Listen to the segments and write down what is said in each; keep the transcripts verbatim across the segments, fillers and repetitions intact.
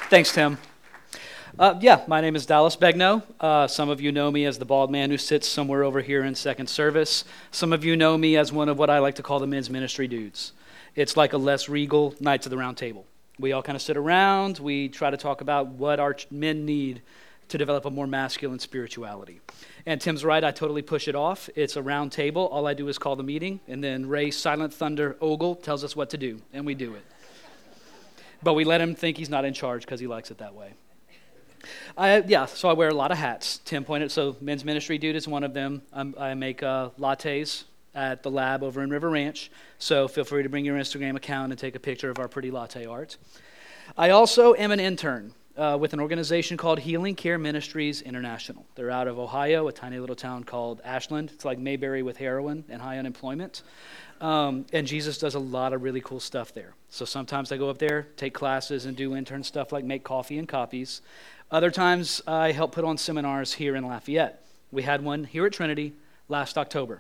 Thanks, Tim. Uh, yeah, my name is Dallas Begno. Uh, some of you know me as the bald man who sits somewhere over here in second service. Some of you know me as one of what I like to call the men's ministry dudes. It's like a less regal Knights of the Round Table. We all kind of sit around. We try to talk about what our men need to develop a more masculine spirituality. And Tim's right, I totally push it off. It's a round table. All I do is call the meeting, and then Ray Silent Thunder Ogle tells us what to do, and we do it. But we let him think he's not in charge because he likes it that way. I, yeah, so I wear a lot of hats. Tim pointed, so men's ministry dude is one of them. I'm, I make uh, lattes at the lab over in River Ranch, so feel free to bring your Instagram account and take a picture of our pretty latte art. I also am an intern uh, with an organization called Healing Care Ministries International. They're out of Ohio, a tiny little town called Ashland. It's like Mayberry with heroin and high unemployment. Um, and Jesus does a lot of really cool stuff there. So sometimes I go up there, take classes, and do intern stuff like make coffee and copies. Other times I help put on seminars here in Lafayette. We had one here at Trinity last October.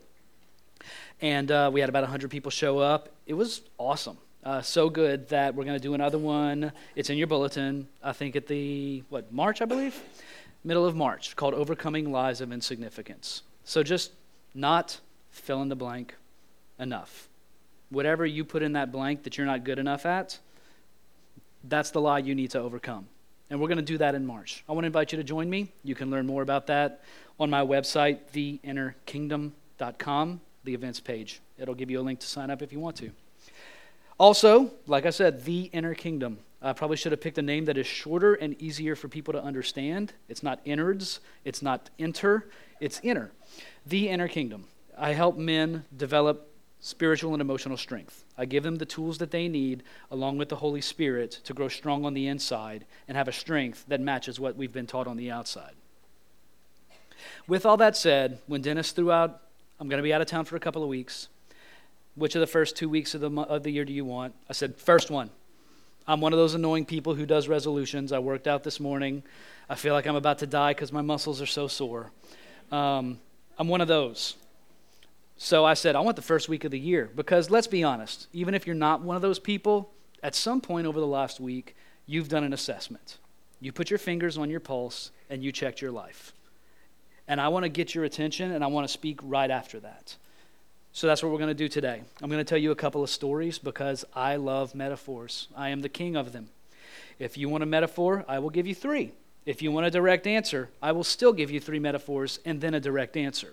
And uh, we had about one hundred people show up. It was awesome. Uh, so good that we're going to do another one. It's in your bulletin, I think at the, what, March, I believe? Middle of March, called Overcoming Lies of Insignificance. So just not fill in the blank enough. Whatever you put in that blank that you're not good enough at, that's the lie you need to overcome. And we're going to do that in March. I want to invite you to join me. You can learn more about that on my website, the inner kingdom dot com, the events page. It'll give you a link to sign up if you want to. Also, like I said, The Inner Kingdom. I probably should have picked a name that is shorter and easier for people to understand. It's not innards. It's not enter. It's inner. The Inner Kingdom. I help men develop spiritual and emotional strength. I give them the tools that they need, along with the Holy Spirit, to grow strong on the inside and have a strength that matches what we've been taught on the outside. With all that said, when Dennis threw out, I'm going to be out of town for a couple of weeks, which of the first two weeks of the, of the year do you want? I said, first one. I'm one of those annoying people who does resolutions. I worked out this morning. I feel like I'm about to die because my muscles are so sore. Um, I'm one of those. So I said, I want the first week of the year, because let's be honest, even if you're not one of those people, at some point over the last week, you've done an assessment. You put your fingers on your pulse and you checked your life. And I want to get your attention, and I want to speak right after that. So that's what we're going to do today. I'm going to tell you a couple of stories because I love metaphors. I am the king of them. If you want a metaphor, I will give you three. If you want a direct answer, I will still give you three metaphors and then a direct answer.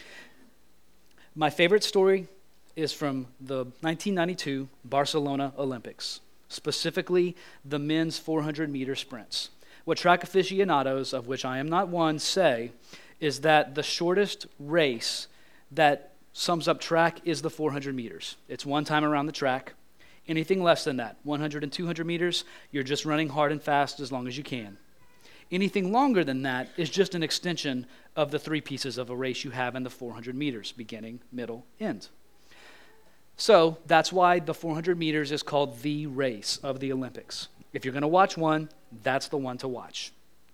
My favorite story is from the nineteen ninety-two Barcelona Olympics, specifically the men's four hundred meter sprints. What track aficionados, of which I am not one, say is that the shortest race that sums up track is the four hundred meters. It's one time around the track. Anything less than that, one hundred and two hundred meters, you're just running hard and fast as long as you can. Anything longer than that is just an extension of the three pieces of a race you have in the four hundred meters, beginning, middle, end. So that's why the four hundred meters is called the race of the Olympics. If you're going to watch one, that's the one to watch.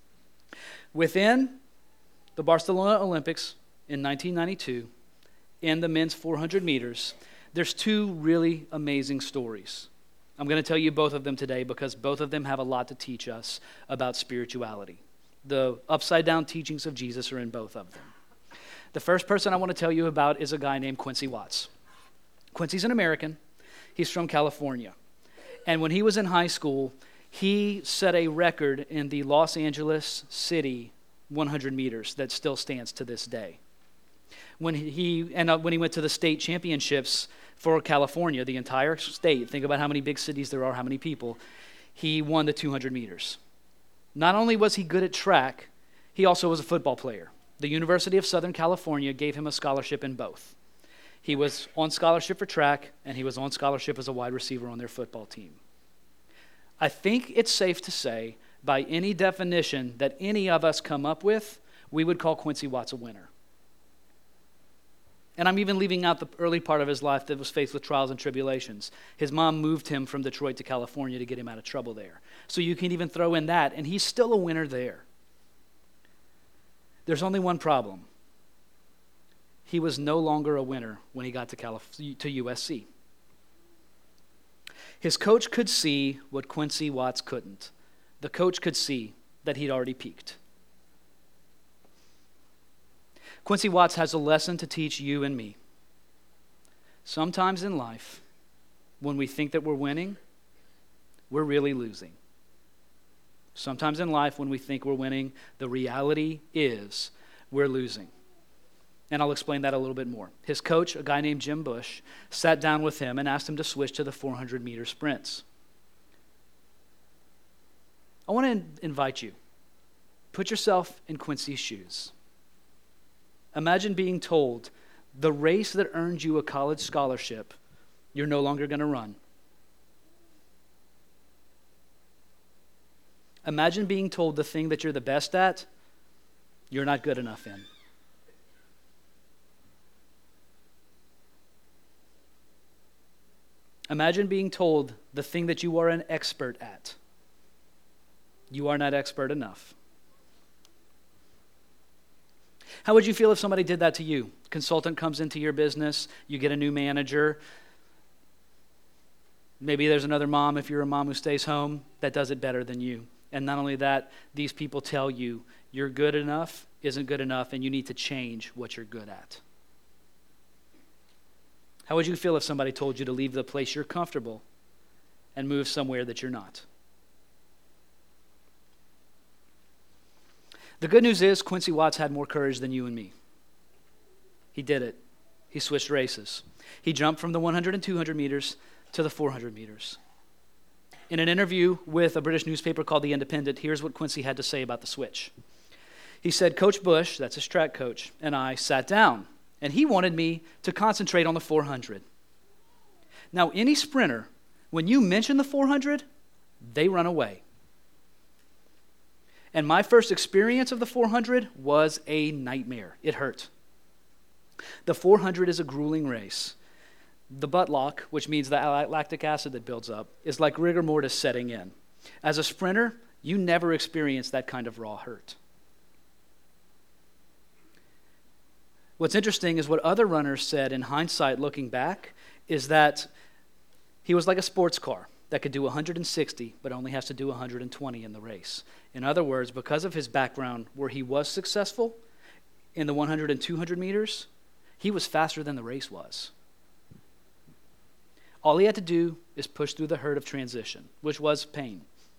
Within the Barcelona Olympics in nineteen ninety-two, in the men's four hundred meters, there's two really amazing stories. I'm going to tell you both of them today because both of them have a lot to teach us about spirituality. The upside-down teachings of Jesus are in both of them. The first person I want to tell you about is a guy named Quincy Watts. Quincy's an American. He's from California. And when he was in high school, he set a record in the Los Angeles City one hundred meters that still stands to this day. When he and uh, when he went to the state championships for California, the entire state, think about how many big cities there are, how many people, he won the two hundred meters. Not only was he good at track, he also was a football player. The University of Southern California gave him a scholarship in both. He was on scholarship for track, and he was on scholarship as a wide receiver on their football team. I think it's safe to say, by any definition that any of us come up with, we would call Quincy Watts a winner. And I'm even leaving out the early part of his life that was faced with trials and tribulations. His mom moved him from Detroit to California to get him out of trouble there. So you can even throw in that, and he's still a winner there. There's only one problem. He was no longer a winner when he got to, Calif- to U S C. His coach could see what Quincy Watts couldn't. the coach could see that he'd already peaked. Quincy Watts has a lesson to teach you and me. Sometimes in life, when we think that we're winning, we're really losing. Sometimes in life, when we think we're winning, the reality is we're losing. And I'll explain that a little bit more. His coach, a guy named Jim Bush, sat down with him and asked him to switch to the four hundred meter sprints. I want to invite you, put yourself in Quincy's shoes. Imagine being told the race that earned you a college scholarship, you're no longer going to run. Imagine being told the thing that you're the best at, you're not good enough in. Imagine being told the thing that you are an expert at, you are not expert enough. How would you feel if somebody did that to you? Consultant comes into your business, you get a new manager. Maybe there's another mom, if you're a mom who stays home, that does it better than you. And not only that, these people tell you you're good enough, isn't good enough, and you need to change what you're good at. How would you feel if somebody told you to leave the place you're comfortable and move somewhere that you're not? The good news is Quincy Watts had more courage than you and me. He did it. He switched races. He jumped from the one hundred and two hundred meters to the four hundred meters. In an interview with a British newspaper called The Independent, here's what Quincy had to say about the switch. He said, Coach Bush, that's his track coach, and I sat down, and he wanted me to concentrate on the four hundred. Now, any sprinter, when you mention the four hundred, they run away. And my first experience of the four hundred was a nightmare. It hurt. The four hundred is a grueling race. The butt lock, which means the lactic acid that builds up, is like rigor mortis setting in. As a sprinter, you never experience that kind of raw hurt. What's interesting is what other runners said in hindsight looking back is that he was like a sports car that could do one hundred sixty but only has to do one hundred twenty in the race. In other words, because of his background where he was successful in the one hundred and two hundred meters, he was faster than the race was. All he had to do is push through the hurt of transition, which was pain.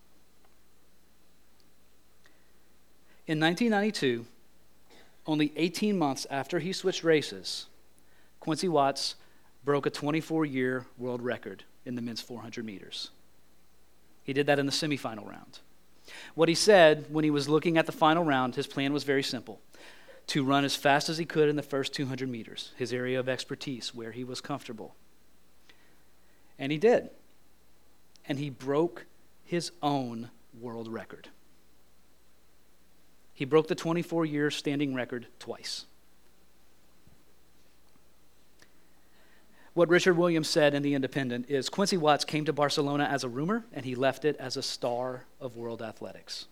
In nineteen ninety-two, only eighteen months after he switched races, Quincy Watts broke a twenty-four year world record in the men's four hundred meters. He did that in the semifinal round. What he said when he was looking at the final round, his plan was very simple: to run as fast as he could in the first two hundred meters, his area of expertise, where he was comfortable. And he did. And he broke his own world record. He broke the twenty-four year standing record twice. What Richard Williams said in The Independent is Quincy Watts came to Barcelona as a rumor, and he left it as a star of world athletics.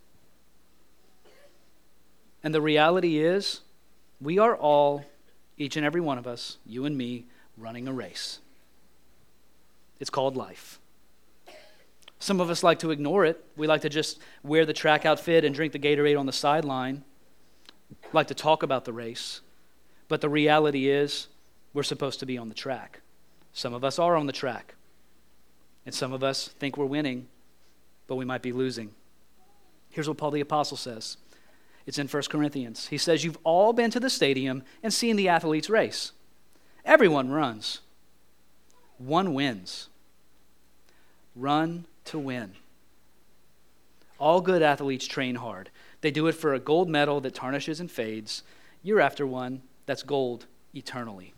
And the reality is, we are all, each and every one of us, you and me, running a race. It's called life. Some of us like to ignore it. We like to just wear the track outfit and drink the Gatorade on the sideline. Like to talk about the race. But the reality is, we're supposed to be on the track. Some of us are on the track. And some of us think we're winning, but we might be losing. Here's what Paul the Apostle says. It's in First Corinthians. He says, you've all been to the stadium and seen the athletes race. Everyone runs. One wins. Run to win. All good athletes train hard. They do it for a gold medal that tarnishes and fades. You're after one that's gold eternally.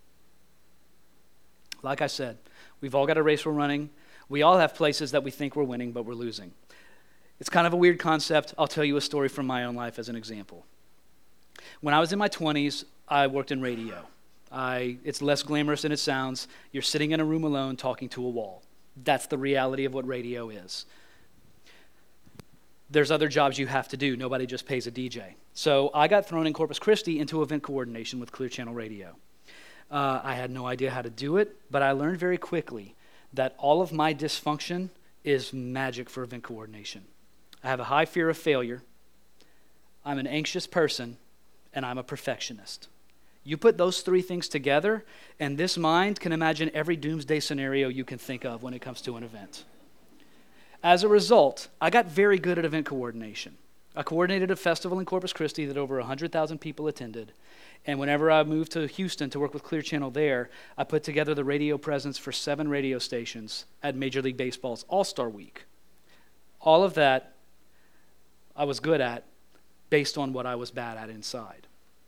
Like I said, we've all got a race we're running. We all have places that we think we're winning, but we're losing. It's kind of a weird concept. I'll tell you a story from my own life as an example. When I was in my twenties, I worked in radio. I, it's less glamorous than it sounds. You're sitting in a room alone talking to a wall. That's the reality of what radio is. There's other jobs you have to do. Nobody just pays a D J. So I got thrown in Corpus Christi into event coordination with Clear Channel Radio. Uh, I had no idea how to do it, but I learned very quickly that all of my dysfunction is magic for event coordination. I have a high fear of failure, I'm an anxious person, and I'm a perfectionist. You put those three things together, and this mind can imagine every doomsday scenario you can think of when it comes to an event. As a result, I got very good at event coordination. I coordinated a festival in Corpus Christi that over one hundred thousand people attended. And whenever I moved to Houston to work with Clear Channel there, I put together the radio presence for seven radio stations at Major League Baseball's All-Star Week. All of that I was good at based on what I was bad at inside.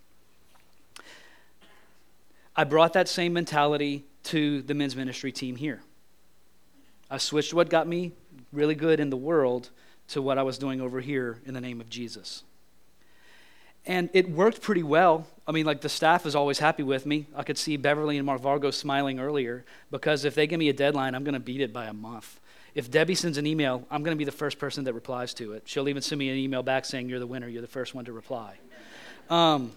I brought that same mentality to the men's ministry team here. I switched what got me really good in the world to what I was doing over here in the name of Jesus. And it worked pretty well. I mean, like the staff is always happy with me. I could see Beverly and Mark Vargo smiling earlier because if they give me a deadline, I'm going to beat it by a month. If Debbie sends an email, I'm going to be the first person that replies to it. She'll even send me an email back saying, you're the winner, you're the first one to reply. Um,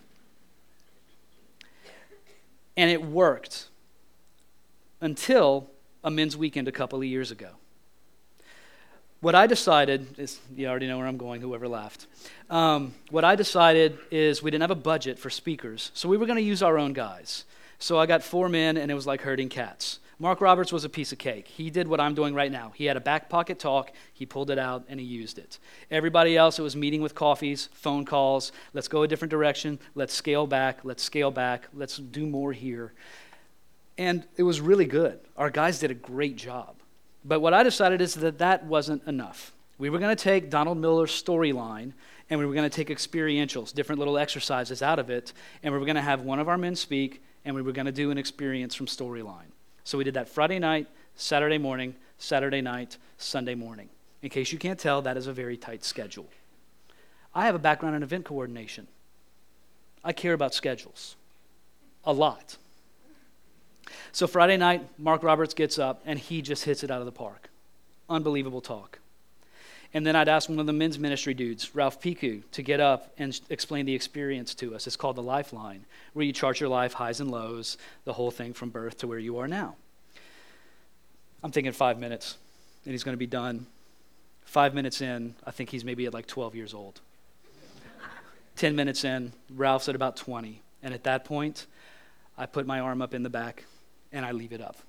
and it worked until a men's weekend a couple of years ago. What I decided is, you already know where I'm going, whoever laughed. Um, what I decided is we didn't have a budget for speakers, so we were going to use our own guys. So I got four men, and it was like herding cats. Mark Roberts was a piece of cake. He did what I'm doing right now. He had a back pocket talk, he pulled it out, and he used it. Everybody else, it was meeting with coffees, phone calls, let's go a different direction, let's scale back, let's scale back, let's do more here. And it was really good. Our guys did a great job. But what I decided is that that wasn't enough. We were going to take Donald Miller's storyline, and we were going to take experientials, different little exercises out of it, and we were going to have one of our men speak, and we were going to do an experience from storyline. So we did that Friday night, Saturday morning, Saturday night, Sunday morning. In case you can't tell, that is a very tight schedule. I have a background in event coordination. I care about schedules a lot. So Friday night, Mark Roberts gets up, and he just hits it out of the park. Unbelievable talk. And then I'd ask one of the men's ministry dudes, Ralph Piku, to get up and explain the experience to us. It's called the Lifeline, where you chart your life, highs and lows, the whole thing from birth to where you are now. I'm thinking five minutes, and he's going to be done. Five minutes in, I think he's maybe at like twelve years old. Ten minutes in, Ralph's at about twenty. And at that point, I put my arm up in the back, and I leave it up.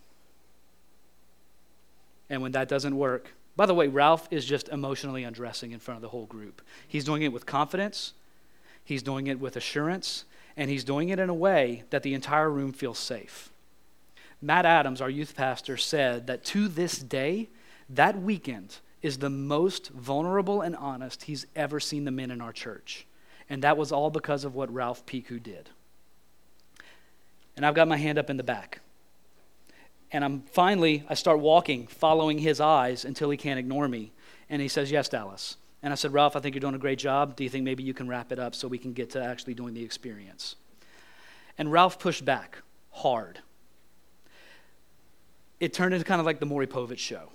And when that doesn't work, by the way, Ralph is just emotionally undressing in front of the whole group. He's doing it with confidence, he's doing it with assurance, and he's doing it in a way that the entire room feels safe. Matt Adams, our youth pastor, said that to this day, that weekend is the most vulnerable and honest he's ever seen the men in our church. And that was all because of what Ralph Piku did. And I've got my hand up in the back. And I'm finally, I start walking, following his eyes until he can't ignore me. And he says, yes, Dallas. And I said, Ralph, I think you're doing a great job. Do you think maybe you can wrap it up so we can get to actually doing the experience? And Ralph pushed back hard. It turned into kind of like the Maury Povich show.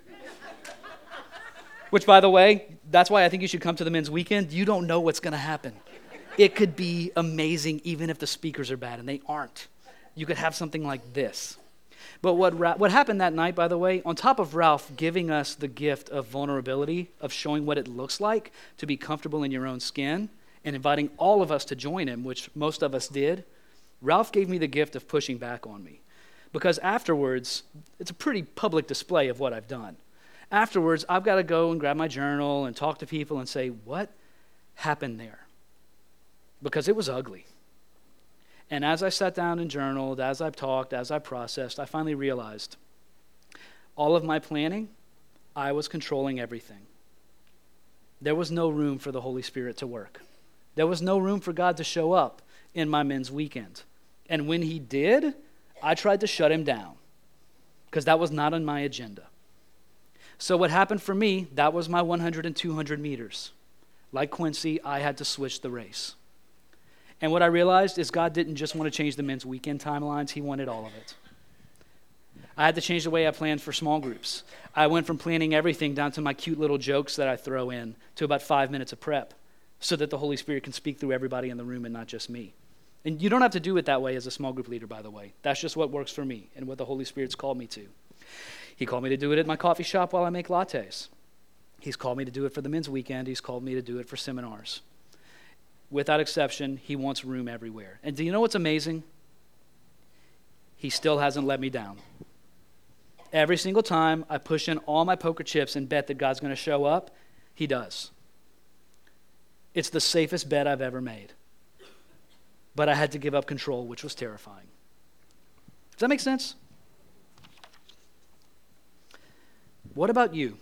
Which, by the way, that's why I think you should come to the men's weekend. You don't know what's going to happen. It could be amazing even if the speakers are bad, and they aren't. You could have something like this. But what Ra- what happened that night, by the way, on top of Ralph giving us the gift of vulnerability, of showing what it looks like to be comfortable in your own skin, and inviting all of us to join him, which most of us did, Ralph gave me the gift of pushing back on me. Because afterwards, it's a pretty public display of what I've done. Afterwards, I've got to go and grab my journal and talk to people and say, what happened there? Because it was ugly. And as I sat down and journaled, as I talked, as I processed, I finally realized all of my planning, I was controlling everything. There was no room for the Holy Spirit to work. There was no room for God to show up in my men's weekend. And when he did, I tried to shut him down because that was not on my agenda. So what happened for me, that was my one hundred and two hundred meters. Like Quincy, I had to switch the race. And what I realized is God didn't just want to change the men's weekend timelines, he wanted all of it. I had to change the way I planned for small groups. I went from planning everything down to my cute little jokes that I throw in to about five minutes of prep so that the Holy Spirit can speak through everybody in the room and not just me. And you don't have to do it that way as a small group leader, by the way. That's just what works for me and what the Holy Spirit's called me to. He called me to do it at my coffee shop while I make lattes. He's called me to do it for the men's weekend. He's called me to do it for seminars. Without exception, he wants room everywhere. And do you know what's amazing? He still hasn't let me down. Every single time I push in all my poker chips and bet that God's going to show up, he does. It's the safest bet I've ever made. But I had to give up control, which was terrifying. Does that make sense? What about you?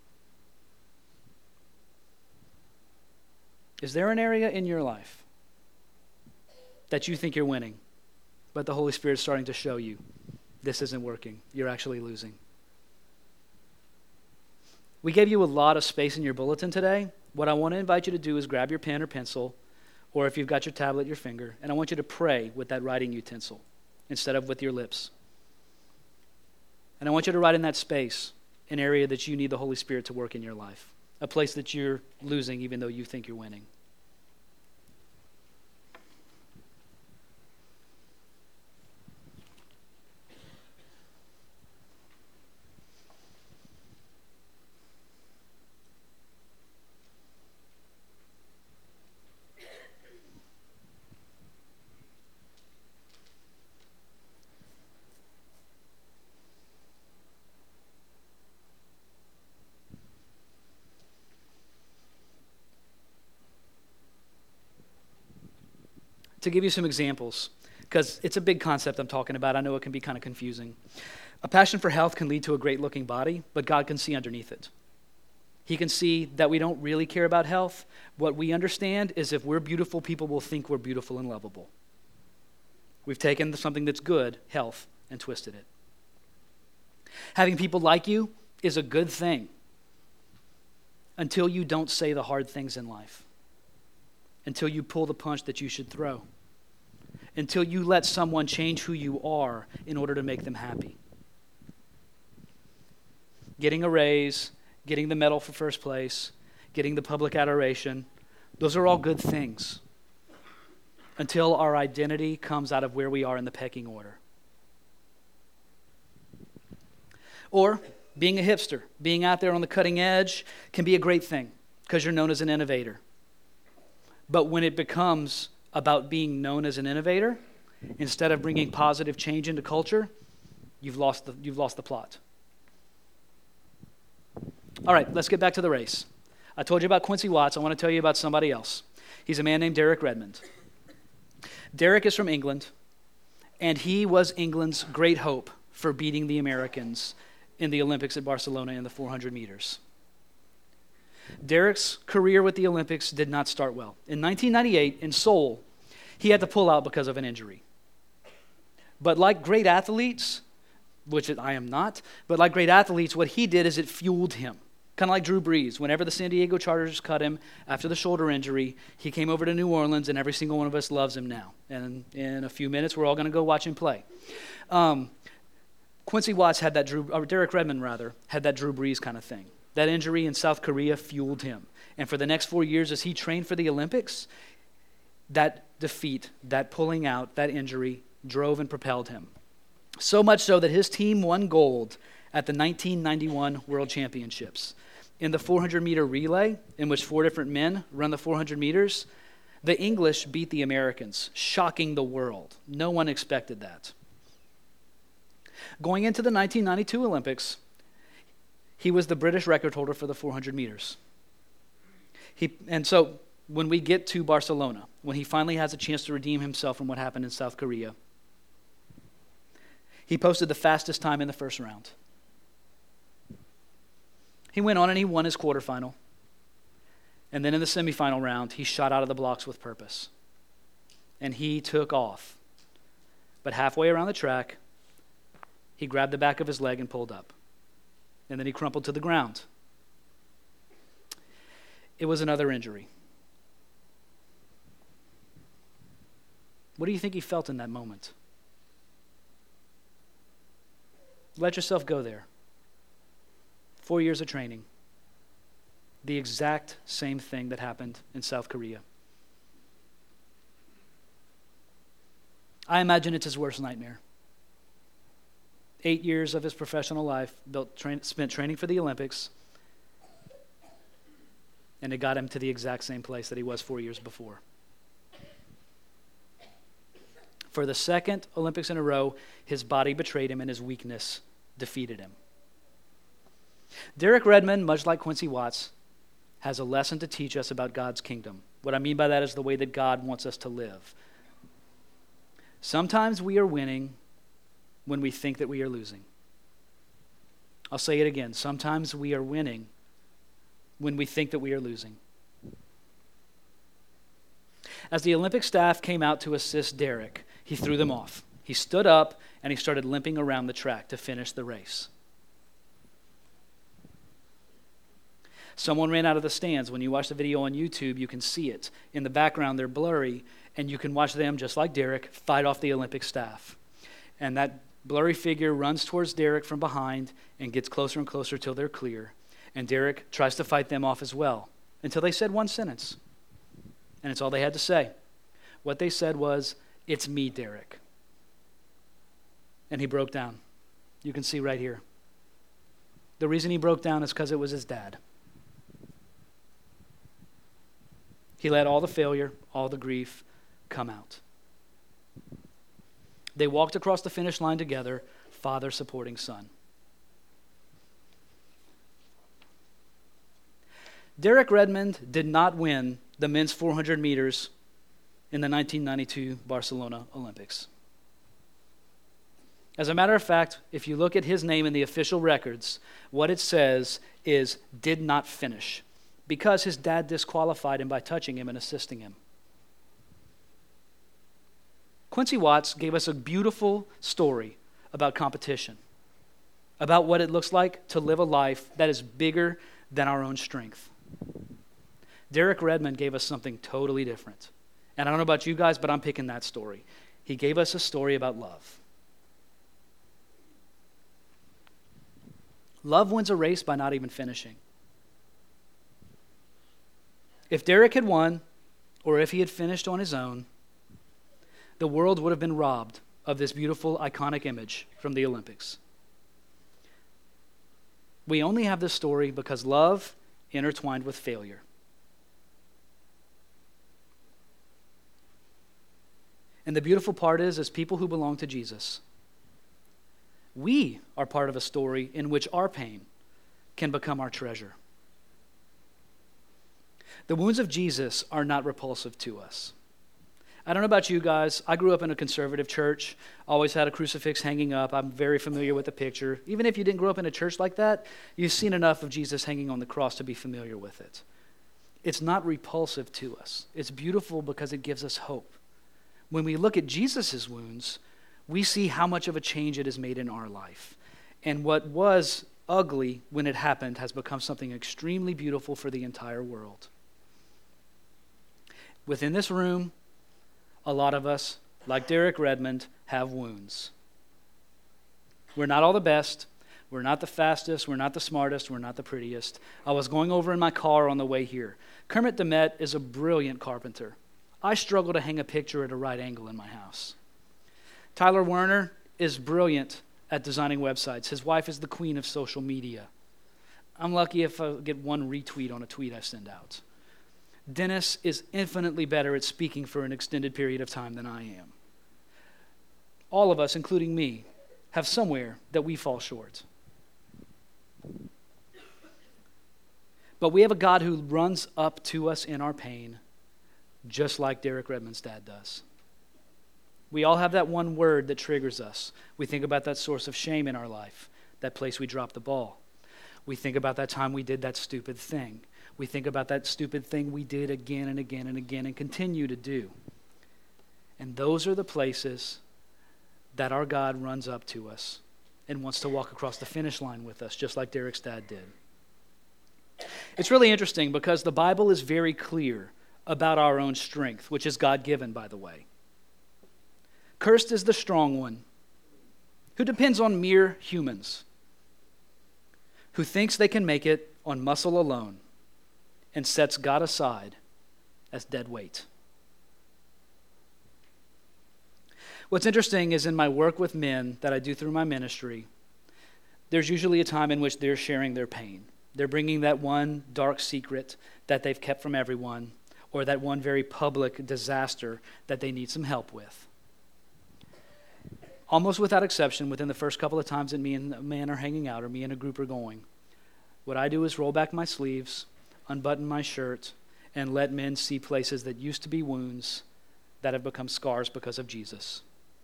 Is there an area in your life that you think you're winning, but the Holy Spirit's starting to show you this isn't working? You're actually losing. We gave you a lot of space in your bulletin today. What I want to invite you to do is grab your pen or pencil, or if you've got your tablet, your finger, and I want you to pray with that writing utensil instead of with your lips. And I want you to write in that space an area that you need the Holy Spirit to work in your life, a place that you're losing even though you think you're winning. To give you some examples, because it's a big concept I'm talking about. I know it can be kind of confusing. A passion for health can lead to a great-looking body, but God can see underneath it. He can see that we don't really care about health. What we understand is if we're beautiful, people will think we're beautiful and lovable. We've taken something that's good, health, and twisted it. Having people like you is a good thing until you don't say the hard things in life, until you pull the punch that you should throw, until you let someone change who you are in order to make them happy. Getting a raise, getting the medal for first place, getting the public adoration, those are all good things until our identity comes out of where we are in the pecking order. Or being a hipster, being out there on the cutting edge can be a great thing because you're known as an innovator. But when it becomes about being known as an innovator, instead of bringing positive change into culture, you've lost the, you've lost the plot. All right, let's get back to the race. I told you about Quincy Watts. I want to tell you about somebody else. He's a man named Derek Redmond. Derek is from England, and he was England's great hope for beating the Americans in the Olympics at Barcelona in the four hundred meters. Derek's career with the Olympics did not start well. In nineteen ninety-eight, in Seoul, he had to pull out because of an injury. But like great athletes, which I am not, but like great athletes, what he did is it fueled him. Kind of like Drew Brees. Whenever the San Diego Chargers cut him after the shoulder injury, he came over to New Orleans, and every single one of us loves him now. And in a few minutes, we're all going to go watch him play. Um, Quincy Watts had that Drew, or Derek Redmond rather, had that Drew Brees kind of thing. That injury in South Korea fueled him. And for the next four years as he trained for the Olympics, that defeat, that pulling out, that injury drove and propelled him. So much so that his team won gold at the nineteen ninety-one World Championships. In the four hundred meter relay, in which four different men run the four hundred meters, the English beat the Americans, shocking the world. No one expected that. Going into the nineteen ninety-two Olympics, he was the British record holder for the four hundred meters. He, and so when we get to Barcelona, when he finally has a chance to redeem himself from what happened in South Korea, he posted the fastest time in the first round. He went on and he won his quarterfinal. And then in the semifinal round, he shot out of the blocks with purpose. And he took off. But halfway around the track, he grabbed the back of his leg and pulled up. And then he crumpled to the ground. It was another injury. What do you think he felt in that moment? Let yourself go there. Four years of training. The exact same thing that happened in South Korea. I imagine it's his worst nightmare. Eight years of his professional life built, train, spent training for the Olympics, and it got him to the exact same place that he was four years before. For the second Olympics in a row, his body betrayed him and his weakness defeated him. Derek Redmond, much like Quincy Watts, has a lesson to teach us about God's kingdom. What I mean by that is the way that God wants us to live. Sometimes we are winning when we think that we are losing. I'll say it again. Sometimes we are winning when we think that we are losing. As the Olympic staff came out to assist Derek, he threw them off. He stood up and he started limping around the track to finish the race. Someone ran out of the stands. When you watch the video on YouTube, you can see it. In the background, they're blurry, and you can watch them, just like Derek, fight off the Olympic staff. And that blurry figure runs towards Derek from behind and gets closer and closer till they're clear. And Derek tries to fight them off as well, until they said one sentence. And it's all they had to say. What they said was, "It's me, Derek." And he broke down. You can see right here. The reason he broke down is because it was his dad. He let all the failure, all the grief come out. They walked across the finish line together, father supporting son. Derek Redmond did not win the men's four hundred meters in the nineteen ninety-two Barcelona Olympics. As a matter of fact, if you look at his name in the official records, what it says is "did not finish," because his dad disqualified him by touching him and assisting him. Quincy Watts gave us a beautiful story about competition, about what it looks like to live a life that is bigger than our own strength. Derek Redmond gave us something totally different. And I don't know about you guys, but I'm picking that story. He gave us a story about love. Love wins a race by not even finishing. If Derek had won, or if he had finished on his own, the world would have been robbed of this beautiful, iconic image from the Olympics. We only have this story because love intertwined with failure. And the beautiful part is, as people who belong to Jesus, we are part of a story in which our pain can become our treasure. The wounds of Jesus are not repulsive to us. I don't know about you guys. I grew up in a conservative church, always had a crucifix hanging up. I'm very familiar with the picture. Even if you didn't grow up in a church like that, you've seen enough of Jesus hanging on the cross to be familiar with it. It's not repulsive to us. It's beautiful because it gives us hope. When we look at Jesus' wounds, we see how much of a change it has made in our life. And what was ugly when it happened has become something extremely beautiful for the entire world. Within this room, a lot of us, like Derek Redmond, have wounds. We're not all the best. We're not the fastest. We're not the smartest. We're not the prettiest. I was going over in my car on the way here. Kermit Demet is a brilliant carpenter. I struggle to hang a picture at a right angle in my house. Tyler Werner is brilliant at designing websites. His wife is the queen of social media. I'm lucky if I get one retweet on a tweet I send out. Dennis is infinitely better at speaking for an extended period of time than I am. All of us, including me, have somewhere that we fall short. But we have a God who runs up to us in our pain, just like Derek Redmond's dad does. We all have that one word that triggers us. We think about that source of shame in our life, that place we dropped the ball. We think about that time we did that stupid thing. We think about that stupid thing we did again and again and again and continue to do. And those are the places that our God runs up to us and wants to walk across the finish line with us, just like Derek's dad did. It's really interesting because the Bible is very clear about our own strength, which is God-given, by the way. Cursed is the strong one who depends on mere humans, who thinks they can make it on muscle alone and sets God aside as dead weight. What's interesting is in my work with men that I do through my ministry, there's usually a time in which they're sharing their pain. They're bringing that one dark secret that they've kept from everyone, or that one very public disaster that they need some help with. Almost without exception, within the first couple of times that me and a man are hanging out or me and a group are going, what I do is roll back my sleeves, unbutton my shirt, and let men see places that used to be wounds that have become scars because of Jesus.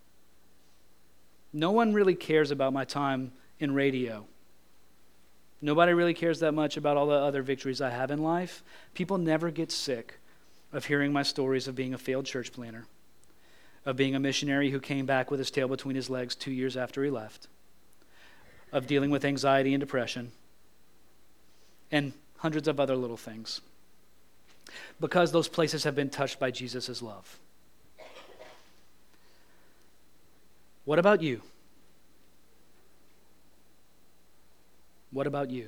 No one really cares about my time in radio. Nobody really cares that much about all the other victories I have in life. People never get sick of hearing my stories of being a failed church planner, of being a missionary who came back with his tail between his legs two years after he left, of dealing with anxiety and depression, and hundreds of other little things, because those places have been touched by Jesus' love. What about you? What about you?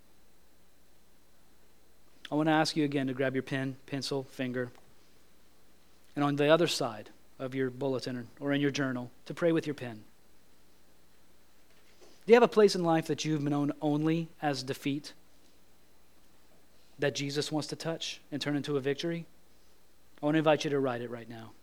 I want to ask you again to grab your pen, pencil, finger, and on the other side of your bulletin or in your journal, to pray with your pen. Do you have a place in life that you've known only as defeat, that Jesus wants to touch and turn into a victory? I want to invite you to write it right now.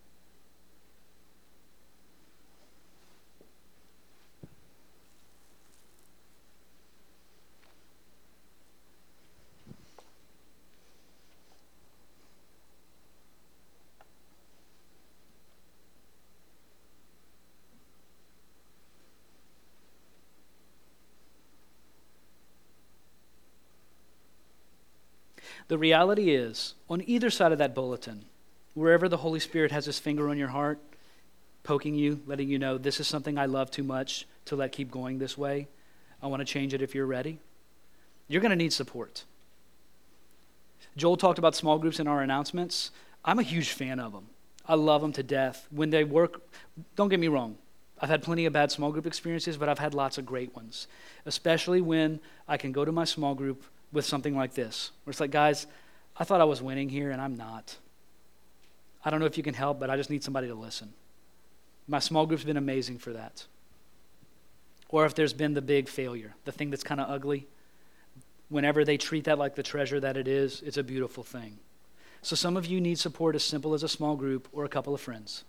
The reality is, on either side of that bulletin, wherever the Holy Spirit has his finger on your heart, poking you, letting you know, this is something I love too much to let keep going this way. I want to change it if you're ready. You're going to need support. Joel talked about small groups in our announcements. I'm a huge fan of them. I love them to death. When they work, don't get me wrong, I've had plenty of bad small group experiences, but I've had lots of great ones, especially when I can go to my small group with something like this, where it's like, guys, I thought I was winning here, and I'm not. I don't know if you can help, but I just need somebody to listen. My small group's been amazing for that. Or if there's been the big failure, the thing that's kind of ugly, whenever they treat that like the treasure that it is, it's a beautiful thing. So some of you need support as simple as a small group or a couple of friends.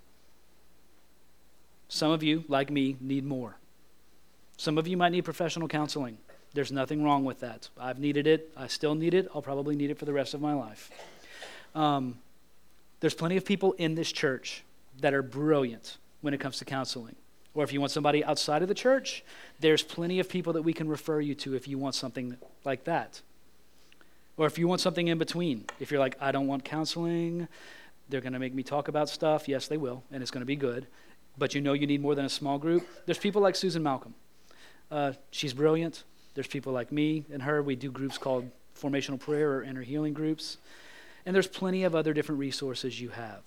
Some of you, like me, need more. Some of you might need professional counseling. There's nothing wrong with that. I've needed it. I still need it. I'll probably need it for the rest of my life. Um, there's plenty of people in this church that are brilliant when it comes to counseling. Or if you want somebody outside of the church, there's plenty of people that we can refer you to if you want something like that. Or if you want something in between. If you're like, I don't want counseling, they're going to make me talk about stuff. Yes, they will, and it's going to be good. But you know you need more than a small group. There's people like Susan Malcolm. Uh, she's brilliant. There's people like me and her. We do groups called formational prayer or inner healing groups. And there's plenty of other different resources you have.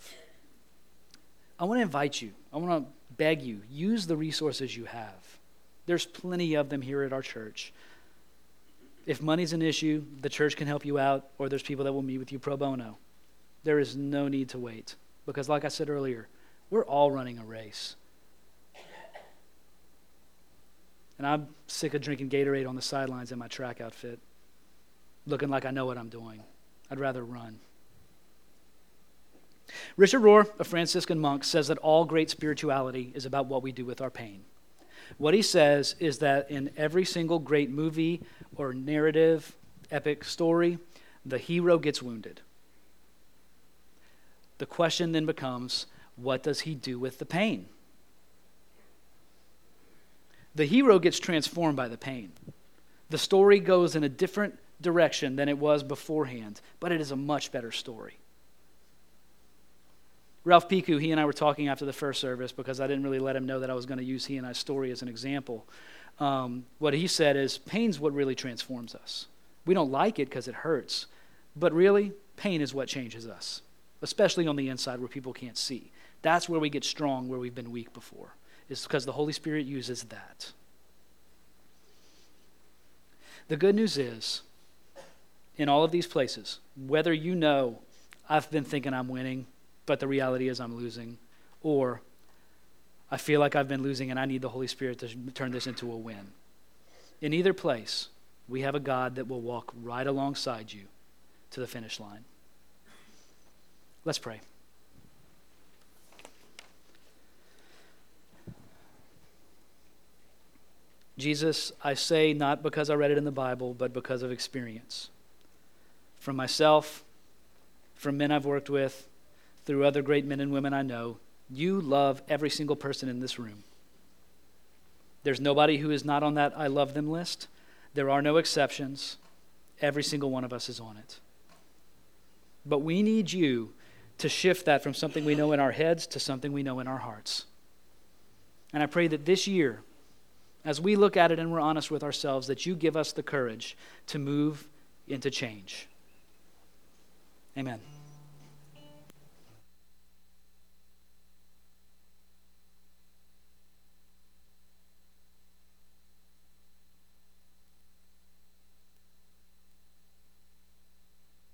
I want to invite you. I want to beg you. Use the resources you have. There's plenty of them here at our church. If money's an issue, the church can help you out, or there's people that will meet with you pro bono. There is no need to wait. Because like I said earlier, we're all running a race. And I'm sick of drinking Gatorade on the sidelines in my track outfit, looking like I know what I'm doing. I'd rather run. Richard Rohr, a Franciscan monk, says that all great spirituality is about what we do with our pain. What he says is that in every single great movie or narrative, epic story, the hero gets wounded. The question then becomes, what does he do with the pain? The hero gets transformed by the pain. The story goes in a different direction than it was beforehand, but it is a much better story. Ralph Piku, he and I were talking after the first service because I didn't really let him know that I was going to use he and I's story as an example. Um, what he said is, pain's what really transforms us. We don't like it because it hurts, but really, pain is what changes us, especially on the inside where people can't see. That's where we get strong, where we've been weak before. It's because the Holy Spirit uses that. The good news is, in all of these places, whether you know, I've been thinking I'm winning, but the reality is I'm losing, or I feel like I've been losing and I need the Holy Spirit to turn this into a win. In either place, We have a God that will walk right alongside you to the finish line. Let's pray. Jesus, I say not because I read it in the Bible, but because of experience. From myself, from men I've worked with, through other great men and women I know, you love every single person in this room. There's nobody who is not on that I love them list. There are no exceptions. Every single one of us is on it. But we need you to shift that from something we know in our heads to something we know in our hearts. And I pray that this year, as we look at it and we're honest with ourselves, that you give us the courage to move into change. Amen.